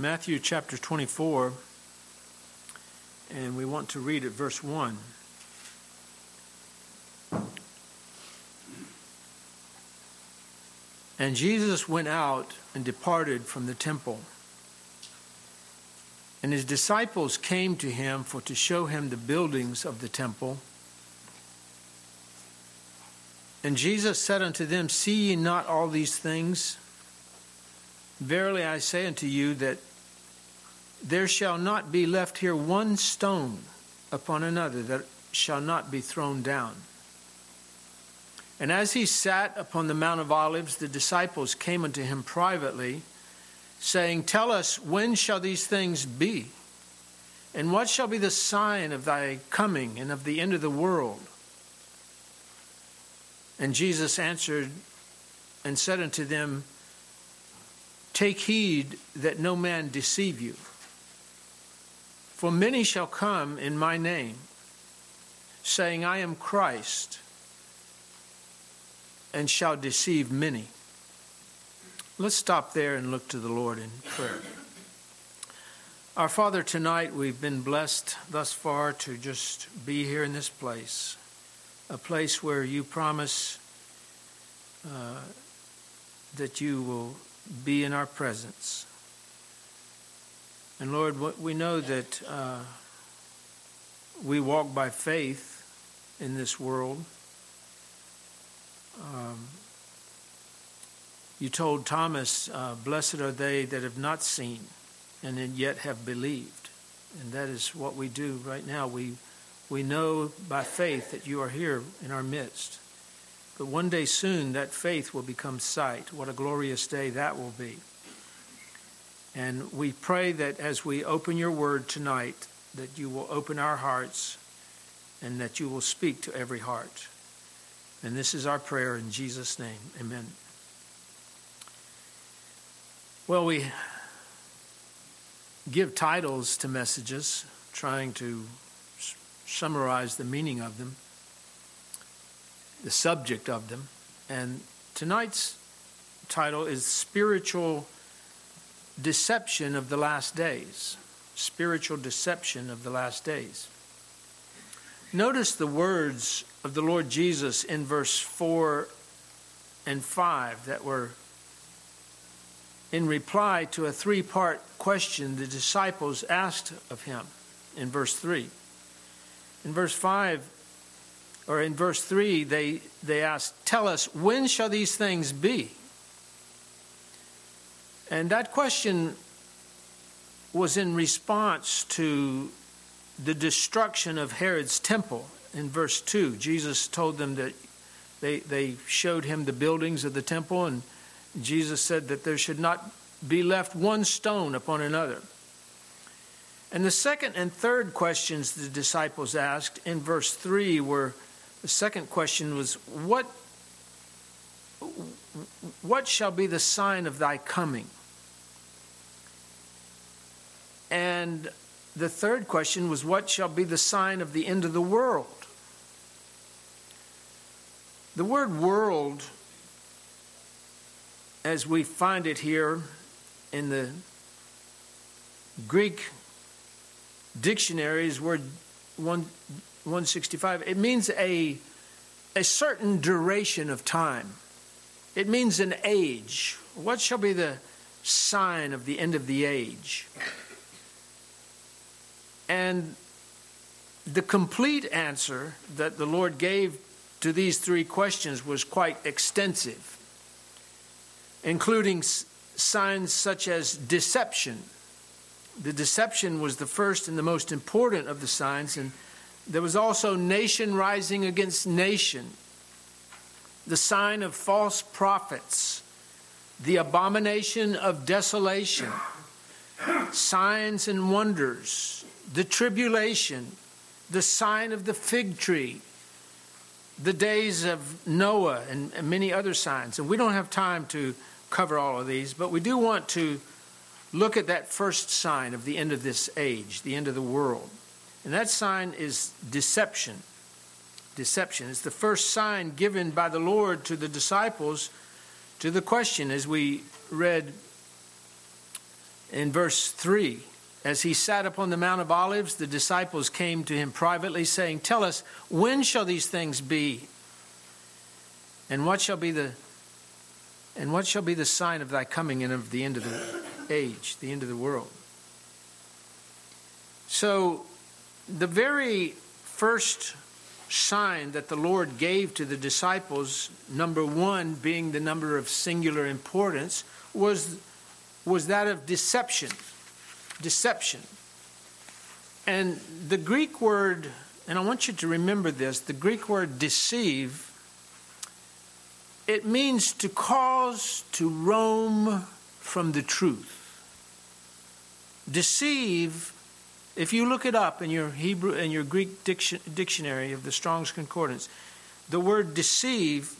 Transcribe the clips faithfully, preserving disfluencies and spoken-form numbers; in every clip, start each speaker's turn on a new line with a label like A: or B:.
A: Matthew chapter twenty-four, and we want to read at verse one. And Jesus went out and departed from the temple. And his disciples came to him for to show him the buildings of the temple. And Jesus said unto them, See ye not all these things? Verily I say unto you that there shall not be left here one stone upon another that shall not be thrown down. And as he sat upon the Mount of Olives, the disciples came unto him privately, saying, Tell us, when shall these things be? And what shall be the sign of thy coming and of the end of the world? And Jesus answered and said unto them, Take heed that no man deceive you. For many shall come in my name, saying, I am Christ, and shall deceive many. Let's stop there and look to the Lord in prayer. Our Father, tonight we've been blessed thus far to just be here in this place, a place where you promise uh, that you will be in our presence. And Lord, we know that uh, we walk by faith in this world. Um, you told Thomas, uh, blessed are they that have not seen and yet have believed. And that is what we do right now. We, we know by faith that you are here in our midst. But one day soon that faith will become sight. What a glorious day that will be. And we pray that as we open your word tonight, that you will open our hearts and that you will speak to every heart. And this is our prayer in Jesus' name. Amen. Well, we give titles to messages, trying to s- summarize the meaning of them, the subject of them. And tonight's title is Spiritual Deception of the Last Days. Spiritual Deception of the Last Days. Notice the words of the Lord Jesus in verse four and five that were in reply to a three-part question the disciples asked of him in verse three. In verse five, or in verse three, they, they asked, Tell us, when shall these things be? And that question was in response to the destruction of Herod's temple. In verse two, Jesus told them that they, they showed him the buildings of the temple, and Jesus said that there should not be left one stone upon another. And the second and third questions the disciples asked in verse three were, the second question was, what, what shall be the sign of thy coming? And the third question was, what shall be the sign of the end of the world? The word world, as we find it here in the Greek dictionaries, word one sixty-five, it means a, a certain duration of time. It means an age. What shall be the sign of the end of the age? And the complete answer that the Lord gave to these three questions was quite extensive, including s- signs such as deception. The deception was the first and the most important of the signs, and there was also nation rising against nation, the sign of false prophets, the abomination of desolation, signs and wonders, the tribulation, the sign of the fig tree, the days of Noah, and, and many other signs. And we don't have time to cover all of these, but we do want to look at that first sign of the end of this age, the end of the world. And that sign is deception. Deception is the first sign given by the Lord to the disciples to the question, as we read In verse three, as he sat upon the Mount of Olives, the disciples came to him privately, saying, "Tell us, when shall these things be? And what shall be the and what shall be the sign of thy coming and of the end of the age, the end of the world?" So, the very first sign that the Lord gave to the disciples, number one being the number of singular importance, was was that of deception. Deception. And the Greek word, and I want you to remember this, the Greek word deceive, it means to cause to roam from the truth. Deceive, if you look it up in your Hebrew and your Greek diction, dictionary of the Strong's Concordance, the word deceive,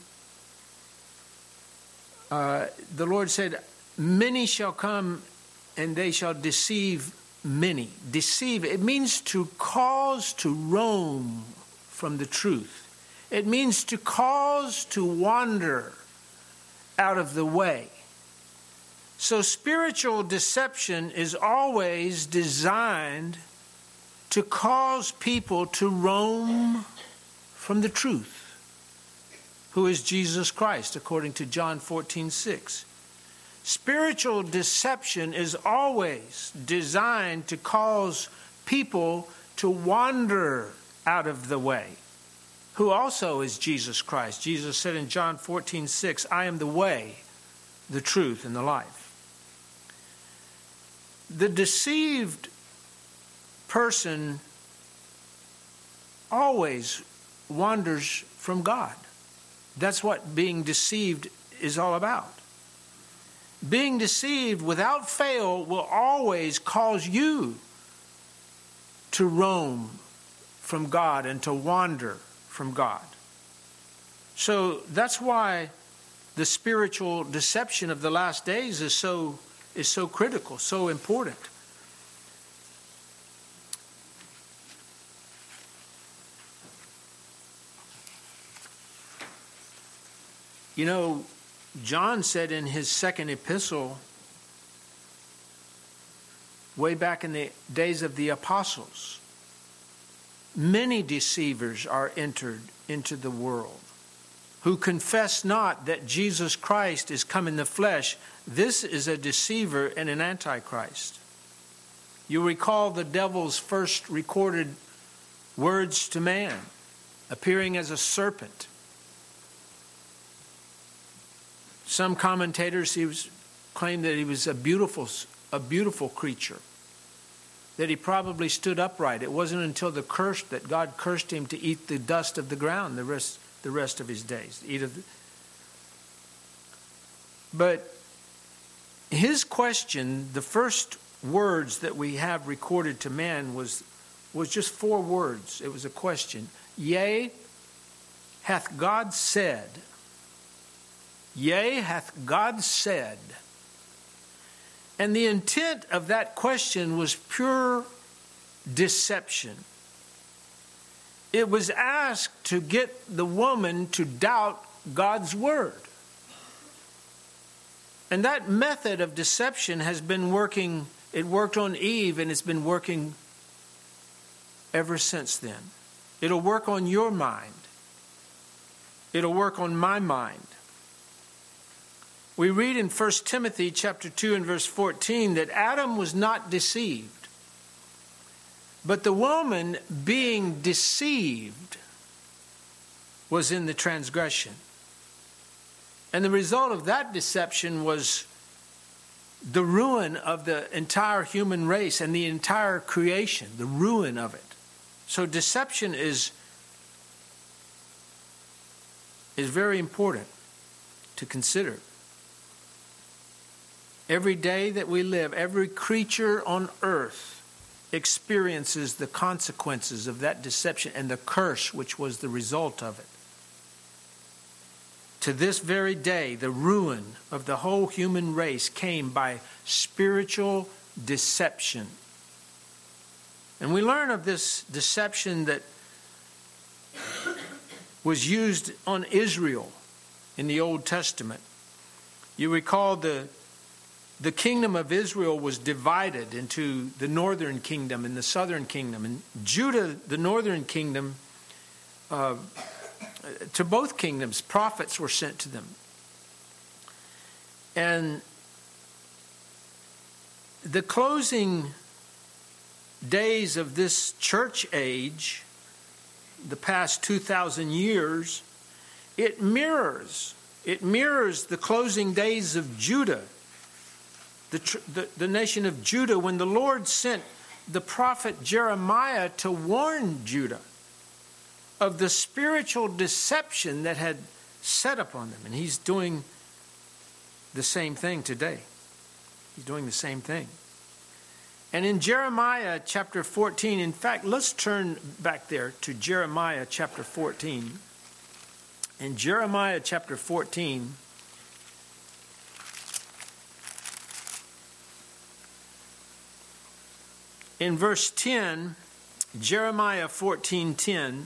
A: uh, the Lord said, "Many shall come and they shall deceive many." Deceive, it means to cause to roam from the truth. It means to cause to wander out of the way. So spiritual deception is always designed to cause people to roam from the truth, who is Jesus Christ, according to John fourteen six. Spiritual deception is always designed to cause people to wander out of the way, who also is Jesus Christ. Jesus said in John fourteen six, "I am the way, the truth, and the life." The deceived person always wanders from God. That's what being deceived is all about. Being deceived without fail will always cause you to roam from God and to wander from God. So that's why the spiritual deception of the last days is so is so critical, so important. You know, John said in his second epistle, way back in the days of the apostles, many deceivers are entered into the world, who confess not that Jesus Christ is come in the flesh. This is a deceiver and an antichrist. You recall the devil's first recorded words to man, appearing as a serpent. Some commentators he was, claim that he was a beautiful, a beautiful creature, that he probably stood upright. It wasn't until the curse that God cursed him to eat the dust of the ground the rest, the rest of his days. Eat of the... But his question, the first words that we have recorded to man was, was just four words. It was a question. Yea, hath God said... Yea, hath God said. And the intent of that question was pure deception. It was asked to get the woman to doubt God's word. And that method of deception has been working, it worked on Eve and it's been working ever since then. It'll work on your mind. It'll work on my mind. We read in First Timothy chapter two and verse fourteen that Adam was not deceived, but the woman being deceived was in the transgression. And the result of that deception was the ruin of the entire human race and the entire creation, the ruin of it. So deception is, is very important to consider. Every day that we live, every creature on earth experiences the consequences of that deception and the curse which was the result of it. To this very day, the ruin of the whole human race came by spiritual deception. And we learn of this deception that was used on Israel in the Old Testament. You recall the the kingdom of Israel was divided into the northern kingdom and the southern kingdom. And Judah, the northern kingdom, uh, to both kingdoms, prophets were sent to them. And the closing days of this church age, the past two thousand years, it mirrors, it mirrors the closing days of Judah, the, the, the nation of Judah, when the Lord sent the prophet Jeremiah to warn Judah of the spiritual deception that had set upon them. And he's doing the same thing today. He's doing the same thing. And in Jeremiah chapter fourteen, in fact, let's turn back there to Jeremiah chapter fourteen. In Jeremiah chapter fourteen, in verse ten, Jeremiah fourteen ten,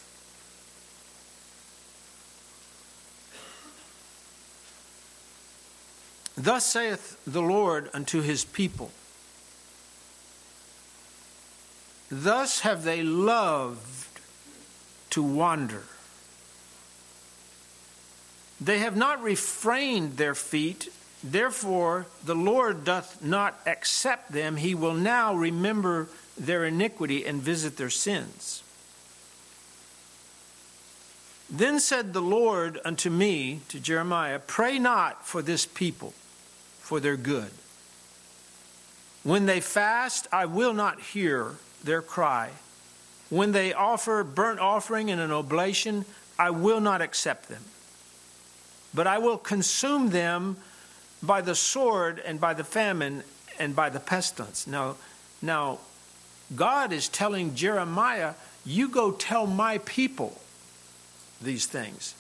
A: thus saith the Lord unto his people, thus have they loved to wander. They have not refrained their feet, therefore the Lord doth not accept them. He will now remember their iniquity and visit their sins. Then said the Lord unto me, to Jeremiah, pray not for this people, for their good. When they fast, I will not hear their cry. When they offer burnt offering and an oblation, I will not accept them. But I will consume them by the sword and by the famine and by the pestilence. Now, now God is telling Jeremiah, you go tell my people these things.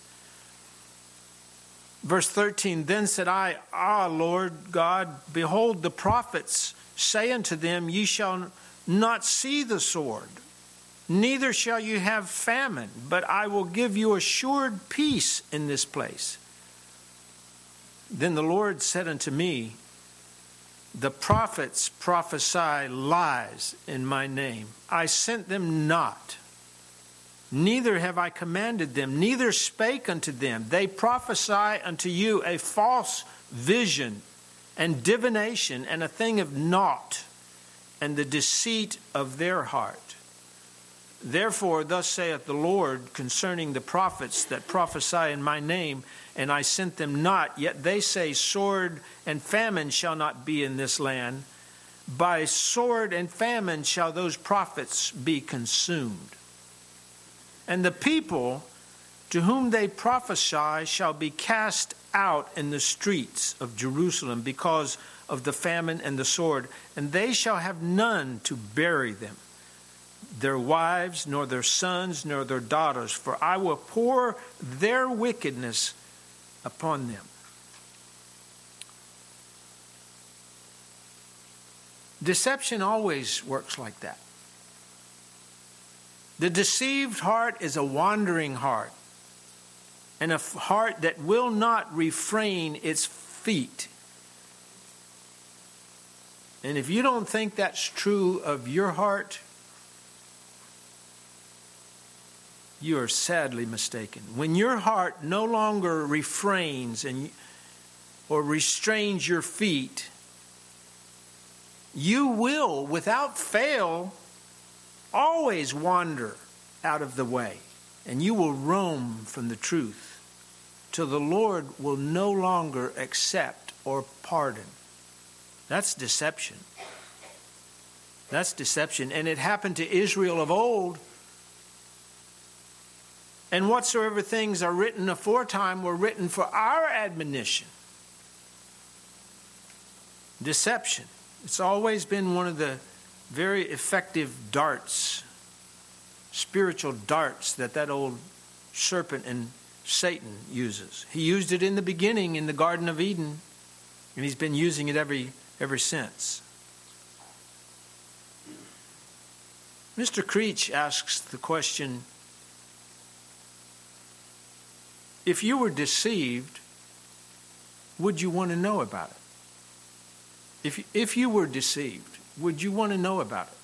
A: Verse thirteen, then said I, Ah, Lord God, behold, the prophets say unto them, ye shall not see the sword, neither shall you have famine, but I will give you assured peace in this place. Then the Lord said unto me, the prophets prophesy lies in my name. I sent them not, neither have I commanded them, neither spake unto them. They prophesy unto you a false vision and divination and a thing of naught, and the deceit of their heart. Therefore, thus saith the Lord concerning the prophets that prophesy in my name, and I sent them not, yet they say, sword and famine shall not be in this land. By sword and famine shall those prophets be consumed. And the people to whom they prophesy shall be cast out in the streets of Jerusalem because of the famine and the sword, and they shall have none to bury them, their wives, nor their sons, nor their daughters, for I will pour their wickedness upon them. Deception always works like that. The deceived heart is a wandering heart, and a heart that will not refrain its feet. And if you don't think that's true of your heart, you are sadly mistaken. When your heart no longer refrains and or restrains your feet, you will, without fail, always wander out of the way, and you will roam from the truth till the Lord will no longer accept or pardon. That's deception. That's deception. And it happened to Israel of old. And whatsoever things are written aforetime were written for our admonition. Deception. It's always been one of the very effective darts, spiritual darts that that old serpent and Satan uses. He used it in the beginning in the Garden of Eden, and he's been using it every ever since. Mister Creech asks the question, if you were deceived, would you want to know about it? If, if you were deceived, would you want to know about it?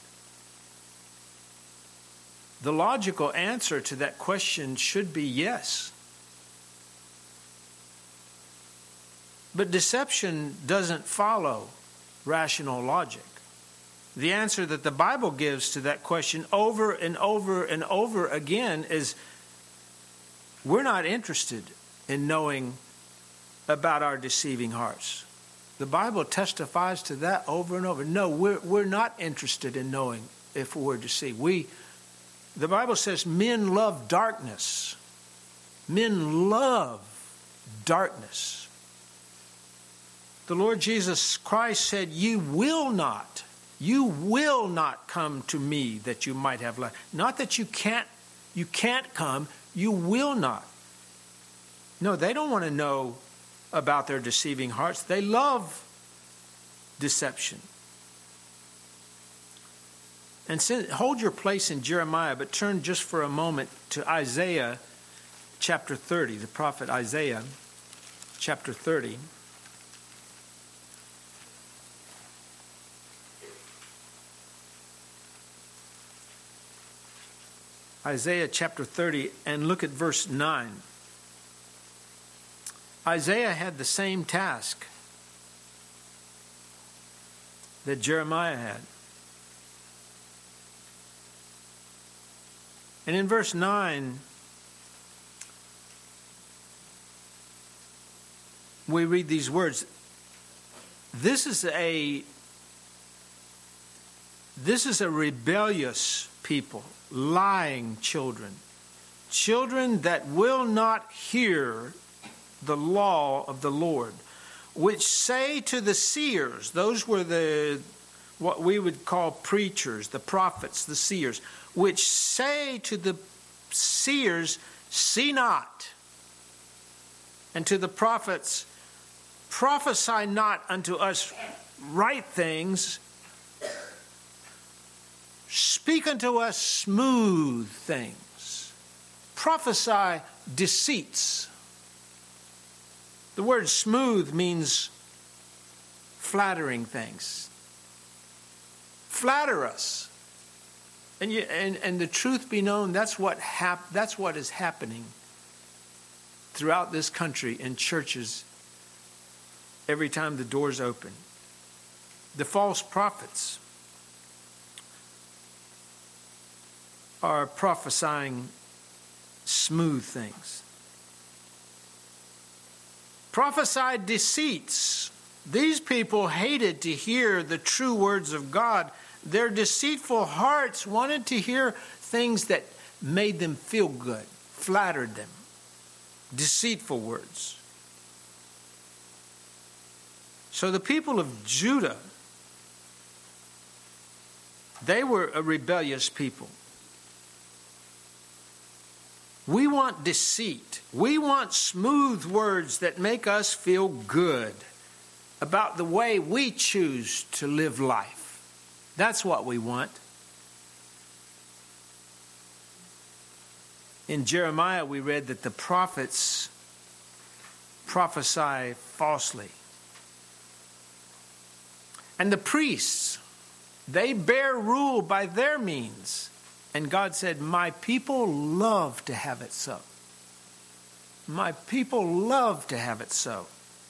A: The logical answer to that question should be yes. But deception doesn't follow rational logic. The answer that the Bible gives to that question over and over and over again is, we're not interested in knowing about our deceiving hearts. The Bible testifies to that over and over. No, we're, we're not interested in knowing if we're deceived. We, the Bible says men love darkness. Men love darkness. The Lord Jesus Christ said, you will not, you will not come to me that you might have life. Not that you can't, you can't come, you will not. No, they don't want to know about their deceiving hearts. They love deception. And since, hold your place in Jeremiah, but turn just for a moment to Isaiah chapter thirty, the prophet Isaiah chapter thirty. Isaiah chapter thirty, and look at verse nine. Isaiah had the same task that Jeremiah had. And in verse nine, we read these words. This is a this is a rebellious people, lying children, children that will not hear the law of the Lord, which say to the seers, those were the what we would call preachers, the prophets, the seers, which say to the seers, see not, and to the prophets, prophesy not unto us right things, speak unto us smooth things, prophesy deceits. The word smooth means flattering things. Flatter us. And, you, and, and the truth be known, that's what, hap, that's what is happening throughout this country in churches every time the doors open. The false prophets are prophesying smooth things. Prophesied deceits. These people hated to hear the true words of God. Their deceitful hearts wanted to hear things that made them feel good, flattered them. Deceitful words. So the people of Judah, they were a rebellious people. We want deceit. We want smooth words that make us feel good about the way we choose to live life. That's what we want. In Jeremiah, we read that the prophets prophesy falsely. And the priests, they bear rule by their means. And God said, my people love to have it so. My people love to have it so.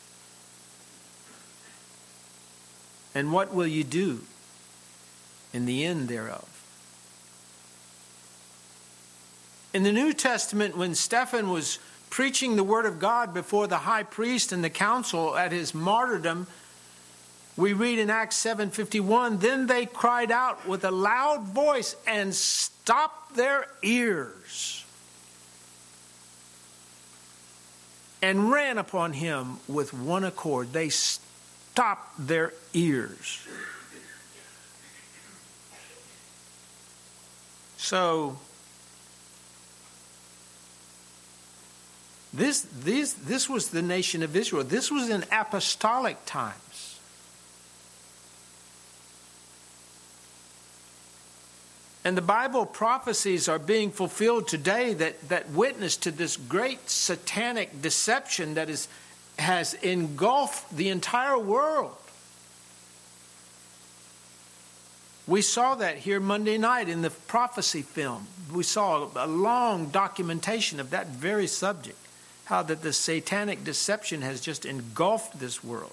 A: And what will you do in the end thereof? In the New Testament, when Stephen was preaching the word of God before the high priest and the council at his martyrdom, we read in Acts seven fifty-one, then they cried out with a loud voice and stopped their ears and ran upon him with one accord. They stopped their ears. So this, this, this was the nation of Israel. This was in apostolic times. And the Bible prophecies are being fulfilled today that, that witness to this great satanic deception that is, has engulfed the entire world. We saw that here Monday night in the prophecy film. We saw a long documentation of that very subject, how that the satanic deception has just engulfed this world.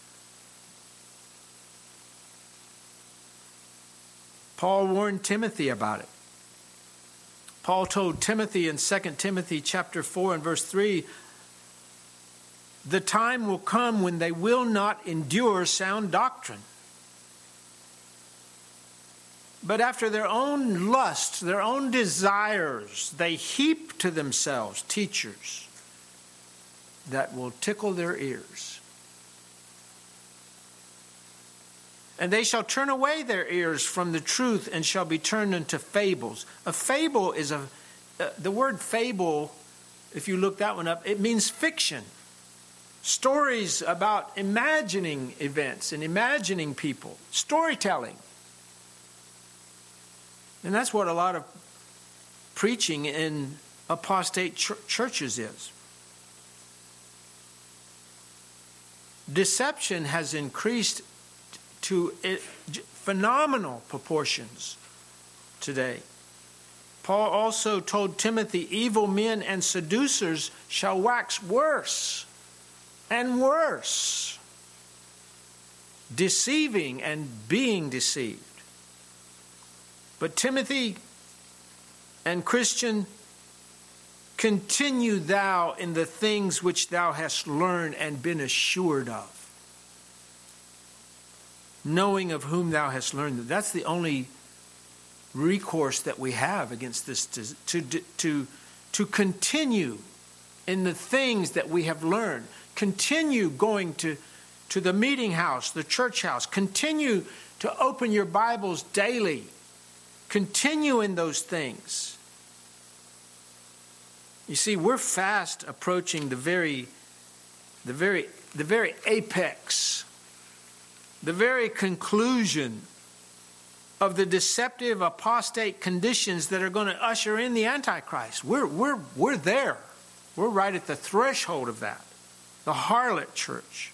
A: Paul warned Timothy about it. Paul told Timothy in Second Timothy chapter four and verse three, the time will come when they will not endure sound doctrine, but after their own lust, their own desires, they heap to themselves teachers that will tickle their ears. And they shall turn away their ears from the truth and shall be turned into fables. A fable is a, uh, the word fable, if you look that one up, it means fiction. Stories about imagining events and imagining people. Storytelling. And that's what a lot of preaching in apostate ch- churches is. Deception has increased to phenomenal proportions today. Paul also told Timothy, evil men and seducers shall wax worse and worse, deceiving and being deceived. But Timothy and Christian, continue thou in the things which thou hast learned and been assured of, knowing of whom thou hast learned them. That's the only recourse that we have against this, to, to, to, to continue in the things that we have learned. Continue going to, to the meeting house, the church house. Continue to open your Bibles daily. Continue in those things. You see, we're fast approaching the very, the very, the very apex, the very conclusion of the deceptive apostate conditions that are going to usher in the Antichrist. We're, we're, we're there. We're right at the threshold of that. The harlot church.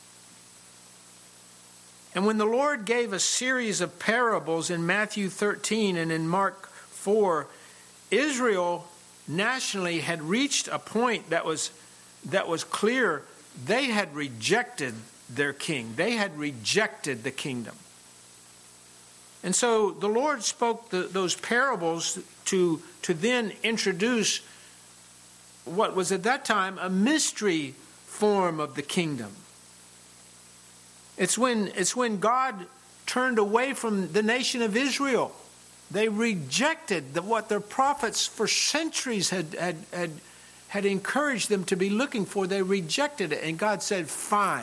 A: And when the Lord gave a series of parables in Matthew thirteen and in Mark four, Israel nationally had reached a point that was, that was clear. They had rejected their king. They had rejected the kingdom. And so the Lord spoke the, those parables to, to then introduce what was at that time a mystery form of the kingdom. It's when, it's when God turned away from the nation of Israel. They rejected the, what their prophets for centuries had, had, had, had encouraged them to be looking for. They rejected it. And God said, fine.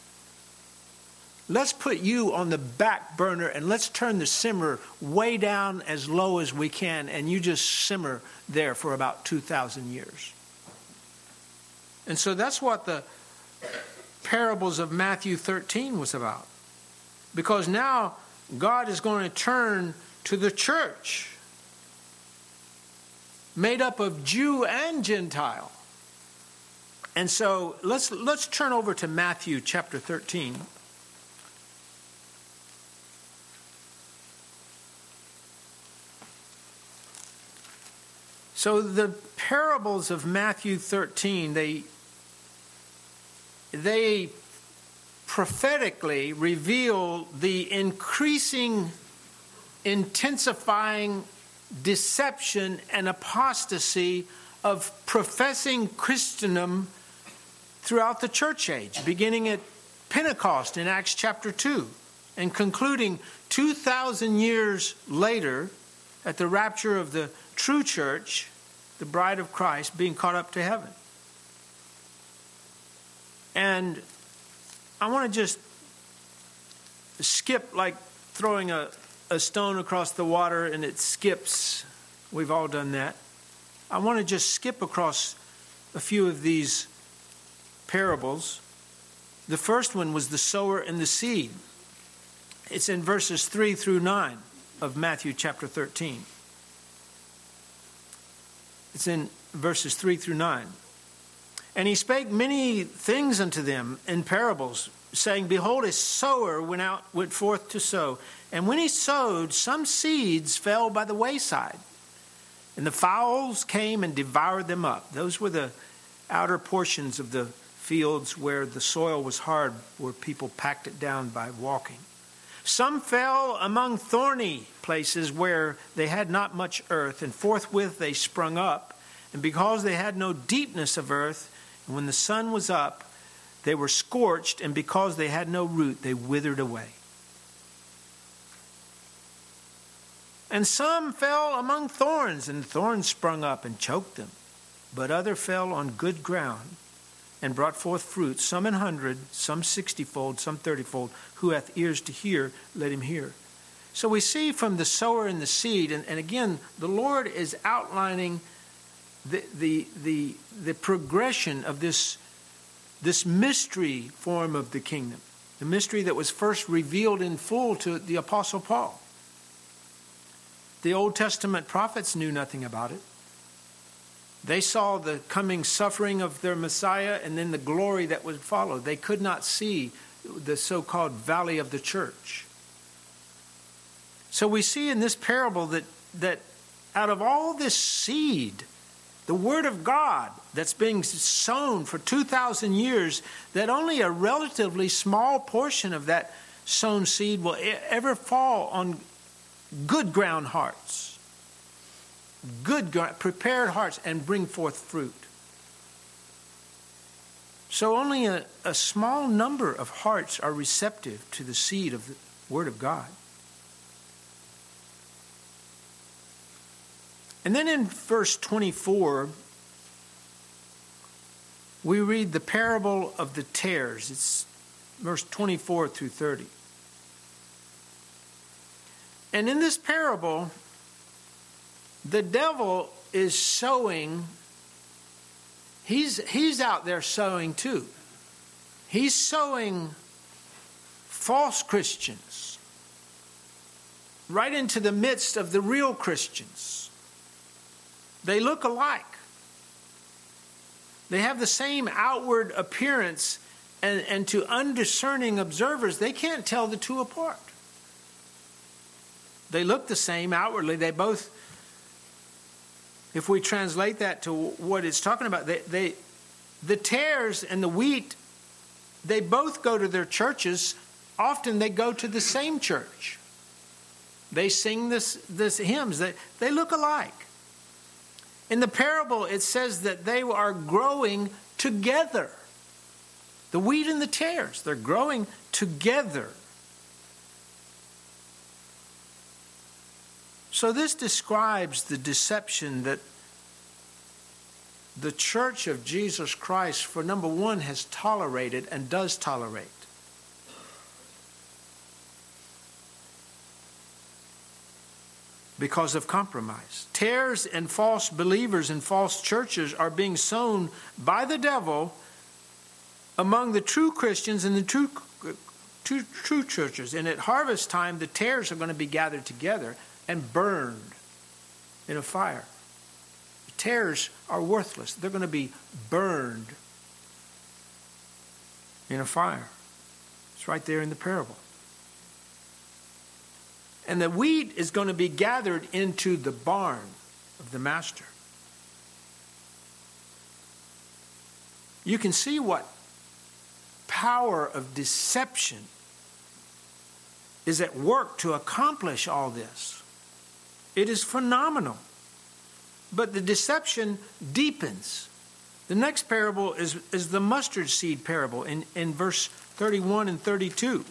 A: Let's put you on the back burner and let's turn the simmer way down as low as we can. And you just simmer there for about two thousand years. And so that's what the parables of Matthew thirteen was about. Because now God is going to turn to the church, made up of Jew and Gentile. And so let's let's turn over to Matthew chapter thirteen. So the parables of Matthew thirteen, they they prophetically reveal the increasing, intensifying deception and apostasy of professing Christendom throughout the church age, beginning at Pentecost in Acts chapter two and concluding two thousand years later at the rapture of the true church, the bride of Christ, being caught up to heaven. And I want to just skip like throwing a, a stone across the water and it skips. We've all done that. I want to just skip across a few of these parables. The first one was the sower and the seed. It's in verses three through nine of Matthew chapter thirteen. It's in verses three through nine. And he spake many things unto them in parables, saying, Behold, a sower went out, went forth to sow. And when he sowed, some seeds fell by the wayside, and the fowls came and devoured them up. Those were the outer portions of the fields where the soil was hard, where people packed it down by walking. Some fell among thorny places where they had not much earth, and forthwith they sprung up. And because they had no deepness of earth, and when the sun was up, they were scorched, and because they had no root, they withered away. And some fell among thorns, and thorns sprung up and choked them. But other fell on good ground, and brought forth fruit, some an hundred, some sixtyfold, some thirtyfold. Who hath ears to hear, let him hear. So we see from the sower and the seed, and, and again, the Lord is outlining the the the, the progression of this, this mystery form of the kingdom. The mystery that was first revealed in full to the Apostle Paul. The Old Testament prophets knew nothing about it. They saw the coming suffering of their Messiah and then the glory that would follow. They could not see the so-called valley of the church. So we see in this parable that, that out of all this seed, the Word of God that's being sown for two thousand years, that only a relatively small portion of that sown seed will ever fall on good ground hearts. Good, prepared hearts, and bring forth fruit. So only a, a small number of hearts are receptive to the seed of the Word of God. And then in verse twenty-four, we read the parable of the tares. It's verse twenty-four through thirty. And in this parable, the devil is sowing. He's, he's out there sowing too. He's sowing false Christians right into the midst of the real Christians. They look alike. They have the same outward appearance, and, and to undiscerning observers, they can't tell the two apart. They look the same outwardly. They both, if we translate that to what it's talking about, they, they, the tares and the wheat, they both go to their churches. Often they go to the same church. They sing this, this hymns. They, they look alike. In the parable, it says that they are growing together. The wheat and the tares, they're growing together. So this describes the deception that the Church of Jesus Christ, for number one, has tolerated and does tolerate. Because of compromise. Tares and false believers and false churches are being sown by the devil among the true Christians and the true, true, true churches. And at harvest time, the tares are going to be gathered together and burned in a fire. The tares are worthless. They're going to be burned in a fire. It's right there in the parable. And the wheat is going to be gathered into the barn of the master. You can see what power of deception is at work to accomplish all this. It is phenomenal. But the deception deepens. The next parable is, is the mustard seed parable in, in verse thirty-one and thirty-two.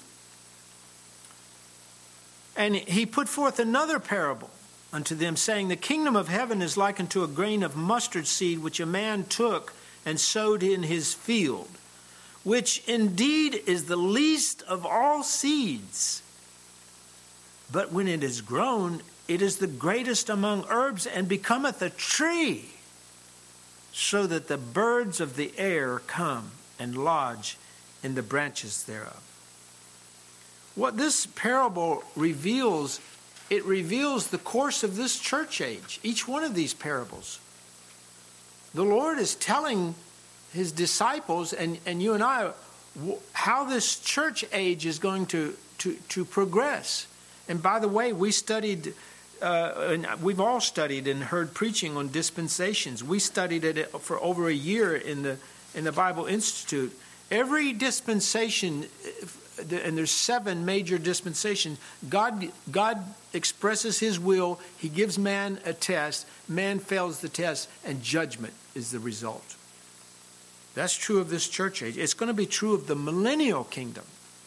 A: And he put forth another parable unto them, saying, the kingdom of heaven is like unto a grain of mustard seed, which a man took and sowed in his field, which indeed is the least of all seeds. But when it is grown, it is the greatest among herbs, and becometh a tree, so that the birds of the air come and lodge in the branches thereof. What this parable reveals, it reveals the course of this church age. Each one of these parables. The Lord is telling his disciples and, and you and I how this church age is going to, to, to progress. And by the way, we studied, uh, and we've all studied and heard preaching on dispensations. We studied it for over a year in the in the Bible Institute. Every dispensation, and there's seven major dispensations, God, God expresses his will. He gives man a test. Man fails the test, and judgment is the result. That's true of this church age. It's going to be true of the millennial kingdom.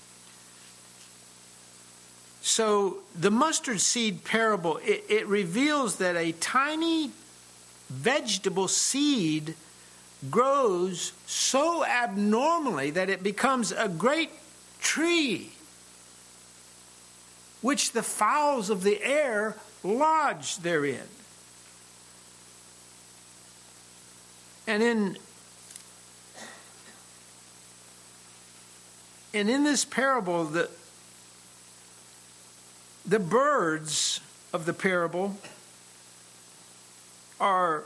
A: So the mustard seed parable, it, it reveals that a tiny vegetable seed grows so abnormally that it becomes a great tree, which the fowls of the air lodge therein. And in and in this parable, the the birds of the parable are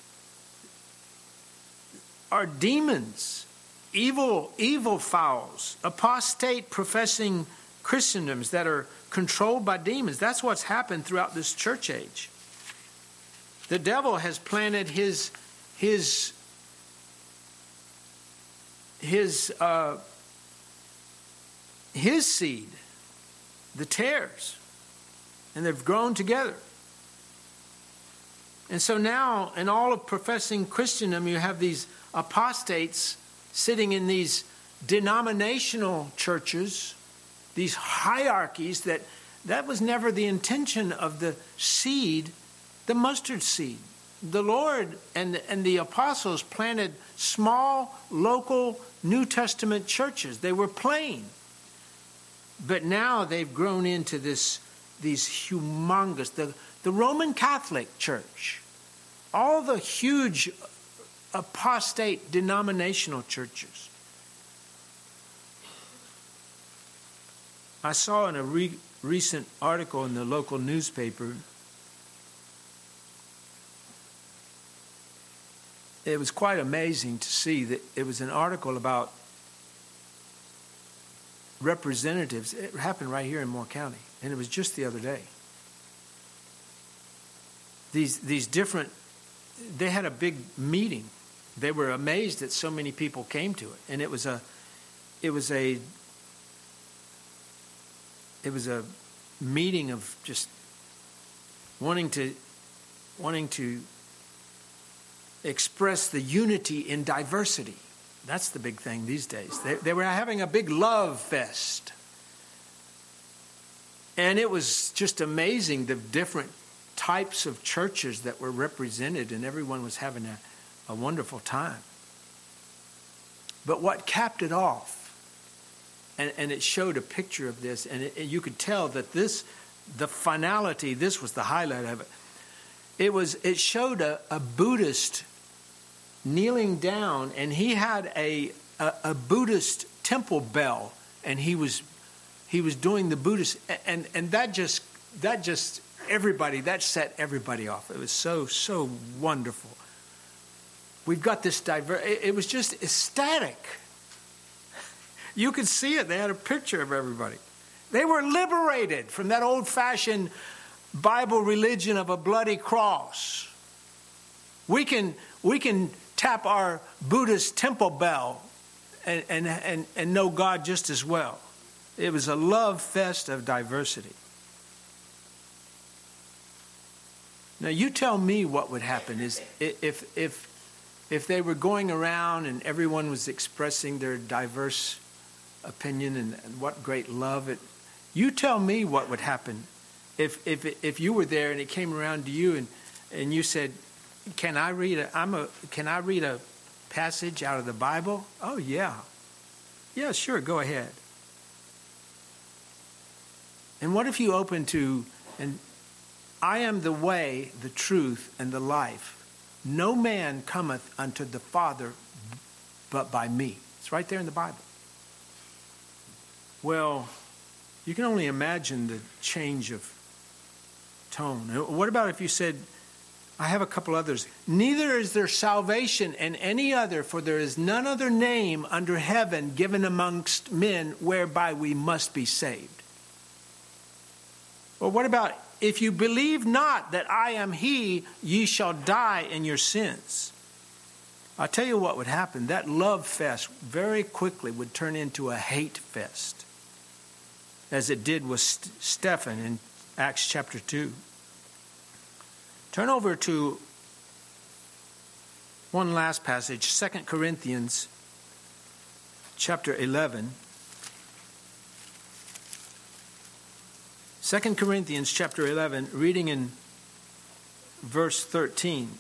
A: are demons, evil, evil fowls, apostate professing Christendoms that are controlled by demons. That's what's happened throughout this church age. The devil has planted his his his uh, his seed, the tares, and they've grown together. And so now, in all of professing Christendom, you have these apostates sitting in these denominational churches, these hierarchies that that was never the intention of the seed, the mustard seed. The Lord and, and the apostles planted small, local New Testament churches. They were plain. But now they've grown into this, these humongous, the, the Roman Catholic Church, all the huge apostate denominational churches. I saw in a re- recent article in the local newspaper, it was quite amazing to see that it was an article about representatives. It happened right here in Moore County, and it was just the other day. These these different, they had a big meeting. They were amazed that so many people came to it, and it was a, it was a, it was a meeting of just wanting to, wanting to express the unity in diversity. That's the big thing these days. They, they were having a big love fest. And it was just amazing the different types of churches that were represented, and everyone was having a, a wonderful time. But what capped it off, and, and it showed a picture of this, and it, you could tell that this, the finality, this was the highlight of it. It was, it showed a, a Buddhist kneeling down, and he had a, a a Buddhist temple bell, and he was he was doing the Buddhist, and and that just that just everybody that set everybody off. It was so so wonderful. We've got this diver. It, it was just ecstatic. You could see it. They had a picture of everybody. They were liberated from that old-fashioned Bible religion of a bloody cross. We can we can tap our Buddhist temple bell and, and, and, and know God just as well. It was a love fest of diversity. Now you tell me what would happen is if if if they were going around and everyone was expressing their diverse opinion and, and what great love it. You tell me what would happen if if if you were there and it came around to you and and you said, Can I read a I'm a can I read a passage out of the Bible? Oh yeah. Yeah, sure, go ahead. And what if you open to, and I am the way, the truth, and the life. No man cometh unto the Father but by me. It's right there in the Bible. Well, you can only imagine the change of tone. What about if you said, I have a couple others. Neither is there salvation in any other, for there is none other name under heaven given amongst men whereby we must be saved. Well, what about, if you believe not that I am he, ye shall die in your sins. I'll tell you what would happen. That love fest very quickly would turn into a hate fest, as it did with Stephen in Acts chapter two. Turn over to one last passage, Second Corinthians chapter eleven. Second Corinthians chapter eleven, reading in verse thirteen.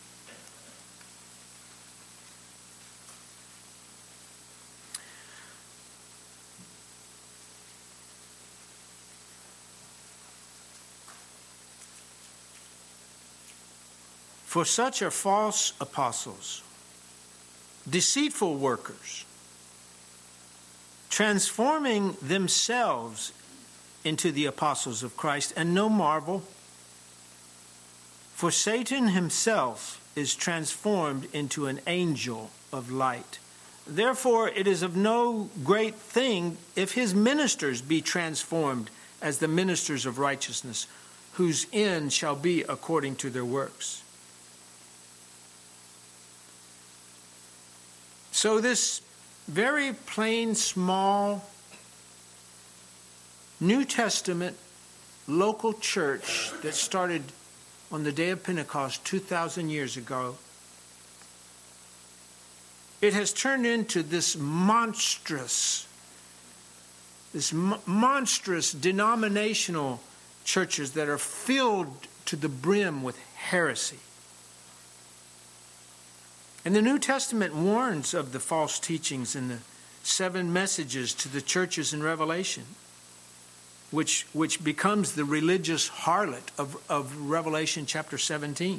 A: For such are false apostles, deceitful workers, transforming themselves into the apostles of Christ, and no marvel, for Satan himself is transformed into an angel of light. Therefore it is of no great thing if his ministers be transformed as the ministers of righteousness, whose end shall be according to their works. So this very plain, small, New Testament local church that started on the day of Pentecost two thousand years ago, it has turned into this monstrous, this mo- monstrous denominational churches that are filled to the brim with heresy. And the New Testament warns of the false teachings in the seven messages to the churches in Revelation, which, which becomes the religious harlot of, of Revelation chapter seventeen.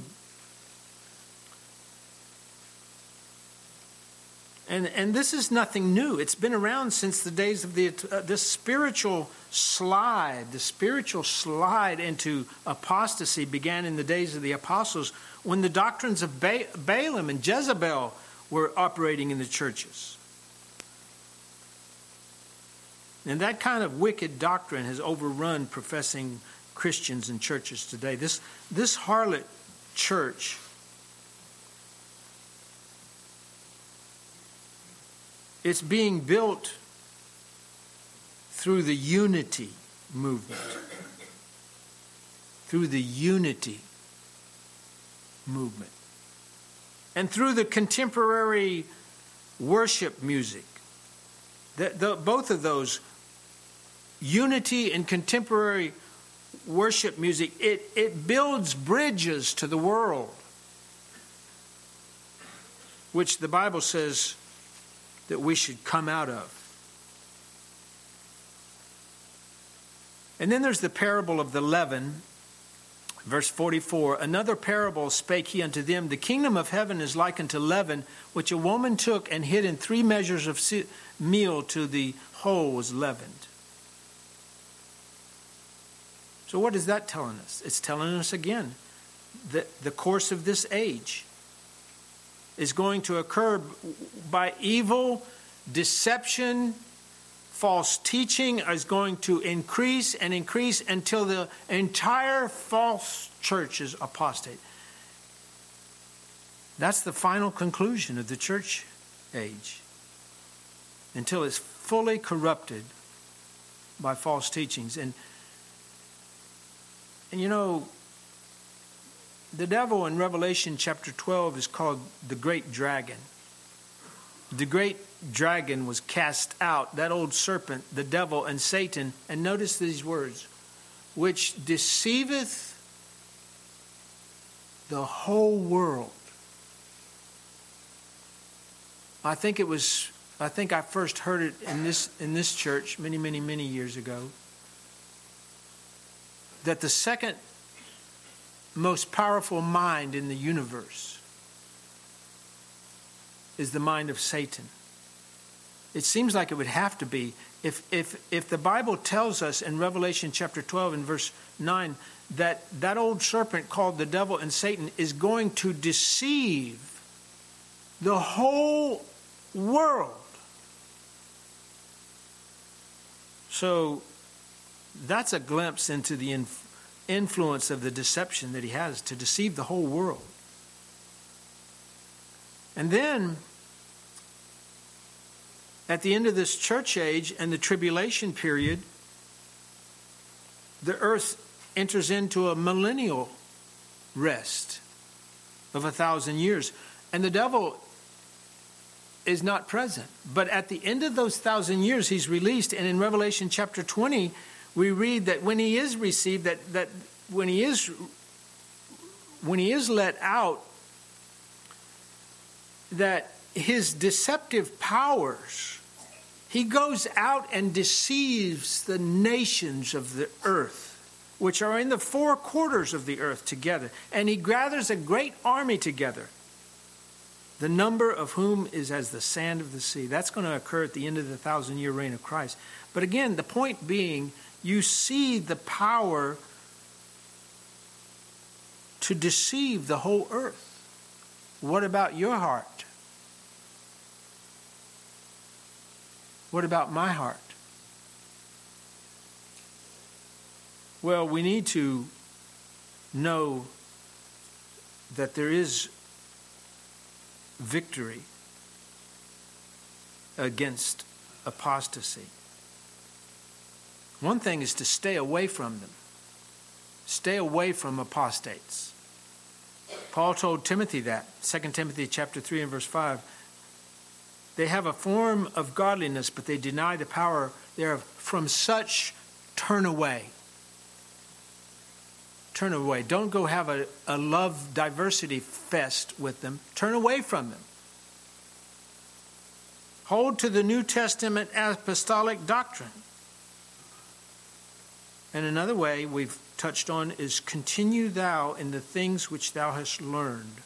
A: And, and this is nothing new. It's been around since the days of the uh, this spiritual slide. The spiritual slide into apostasy began in the days of the apostles, when the doctrines of ba- Balaam and Jezebel were operating in the churches. And that kind of wicked doctrine has overrun professing Christians in churches today. This, this harlot church it's being built through the unity movement. Through the unity movement. And through the contemporary worship music. The, the, both of those, unity and contemporary worship music, it, it builds bridges to the world, which the Bible says that we should come out of. And then there's the parable of the leaven, verse forty-four. Another parable spake he unto them, the kingdom of heaven is like unto leaven, which a woman took and hid in three measures of meal till the whole was leavened. So what is that telling us? It's telling us again that the course of this age is going to occur by evil, deception, false teaching is going to increase and increase until the entire false church is apostate. That's the final conclusion of the church age. Until it's fully corrupted by false teachings. And, and you know, the devil in Revelation chapter twelve is called the great dragon. The great dragon was cast out, that old serpent, the devil and Satan. And notice these words, which deceiveth the whole world. I think it was, I think I first heard it in this, in this church many, many, many years ago, that the second most powerful mind in the universe is the mind of Satan. It seems like it would have to be. If, if, if the Bible tells us in Revelation chapter twelve and verse nine that that old serpent called the devil and Satan is going to deceive the whole world. So that's a glimpse into the inf- influence of the deception that he has to deceive the whole world. And then, at the end of this church age and the tribulation period, the earth enters into a millennial rest of a thousand years. And the devil is not present. But at the end of those thousand years, he's released. And in Revelation chapter twenty, we read that when he is received, that, that when he is when he is let out, that his deceptive powers, he goes out and deceives the nations of the earth, which are in the four quarters of the earth together. And he gathers a great army together, the number of whom is as the sand of the sea. That's going to occur at the end of the thousand-year reign of Christ. But again, the point being, you see the power to deceive the whole earth. What about your heart? What about my heart? Well, we need to know that there is victory against apostasy. One thing is to stay away from them. Stay away from apostates. Paul told Timothy that, Second Timothy chapter three and verse five. They have a form of godliness, but they deny the power thereof. From such, turn away. Turn away. Don't go have a, a love diversity fest with them. Turn away from them. Hold to the New Testament apostolic doctrine. And another way we've touched on is continue thou in the things which thou hast learned.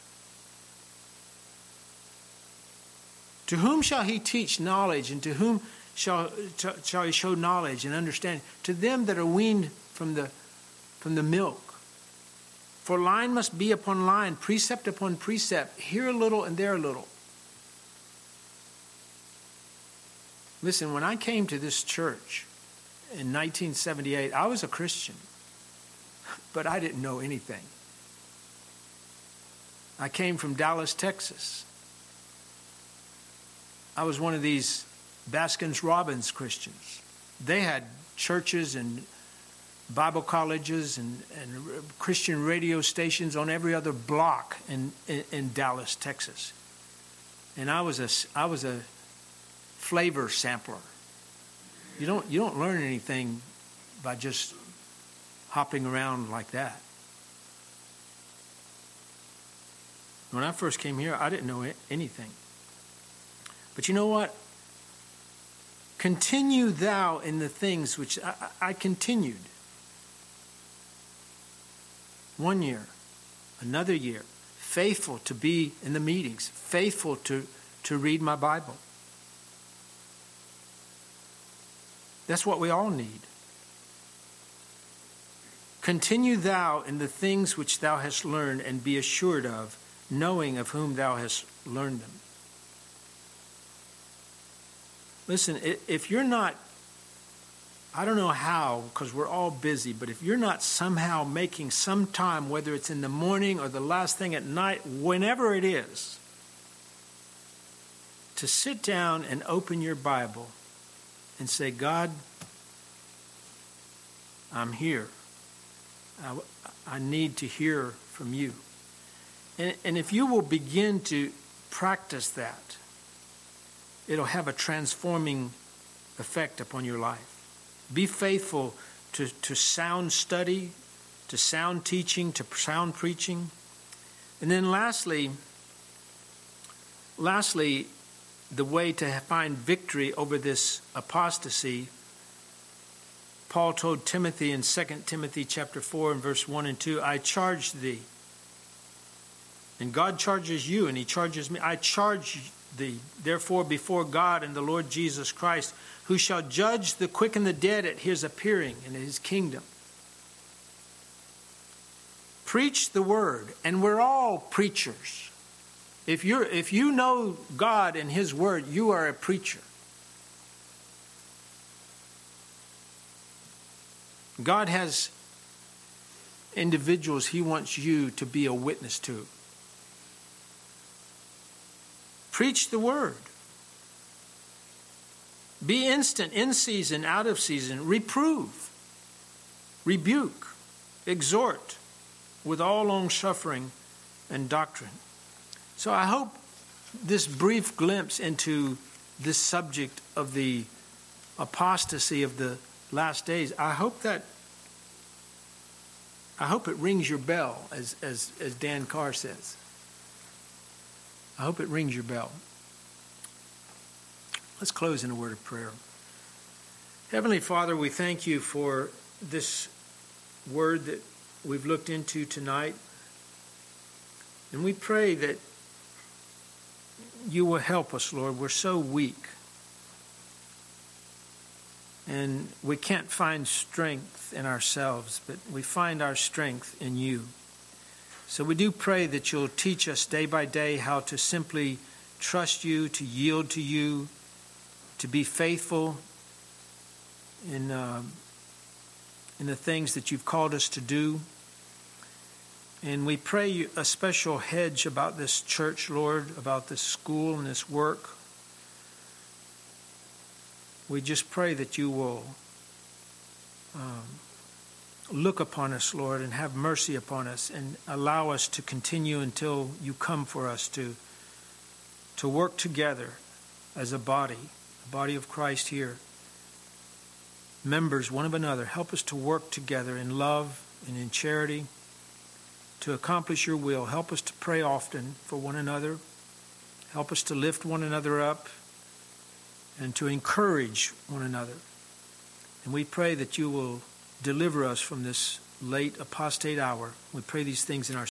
A: To whom shall he teach knowledge, and to whom shall, shall he show knowledge and understanding? To them that are weaned from the, from the milk. For line must be upon line, precept upon precept, here a little and there a little. Listen, when I came to this church in nineteen seventy-eight, I was a Christian, but I didn't know anything. I came from Dallas, Texas. I was one of these Baskin-Robbins Christians. They had churches and Bible colleges and, and Christian radio stations on every other block in, in, in Dallas, Texas. And I was a, I was a flavor sampler. You don't, you don't learn anything by just hopping around like that. When I first came here, I didn't know anything. But you know what? Continue thou in the things which I, I continued. One year, another year, faithful to be in the meetings, faithful to, to read my Bible. That's what we all need. Continue thou in the things which thou hast learned, and be assured of, knowing of whom thou hast learned them. Listen, if you're not, I don't know how, because we're all busy, but if you're not somehow making some time, whether it's in the morning or the last thing at night, whenever it is, to sit down and open your Bible and say, God, I'm here. I, I need to hear from you. And, and if you will begin to practice that, it'll have a transforming effect upon your life. Be faithful to, to sound study, to sound teaching, to sound preaching. And then lastly, lastly, the way to find victory over this apostasy, Paul told Timothy in Second Timothy chapter four and verse one and two, I charge thee. And God charges you and he charges me. I charge thee. Therefore, before God and the Lord Jesus Christ, who shall judge the quick and the dead at his appearing in his kingdom. Preach the word, and we're all preachers. If you're if you know God and his word, you are a preacher. God has individuals he wants you to be a witness to. Preach the word. Be instant, in season, out of season. Reprove, rebuke, exhort with all long suffering and doctrine. So I hope this brief glimpse into this subject of the apostasy of the last days, I hope that I hope it rings your bell, as as as Dan Carr says. I hope it rings your bell. Let's close in a word of prayer. Heavenly Father, we thank you for this word that we've looked into tonight. And we pray that you will help us, Lord. We're so weak. And we can't find strength in ourselves, but we find our strength in you. So we do pray that you'll teach us day by day how to simply trust you, to yield to you, to be faithful in uh, in the things that you've called us to do. And we pray a special hedge about this church, Lord, about this school and this work. We just pray that you will um, look upon us, Lord, and have mercy upon us and allow us to continue until you come for us to, to work together as a body, the body of Christ here, members one of another. Help us to work together in love and in charity to accomplish your will. Help us to pray often for one another. Help us to lift one another up and to encourage one another. And we pray that you will deliver us from this late apostate hour. We pray these things in our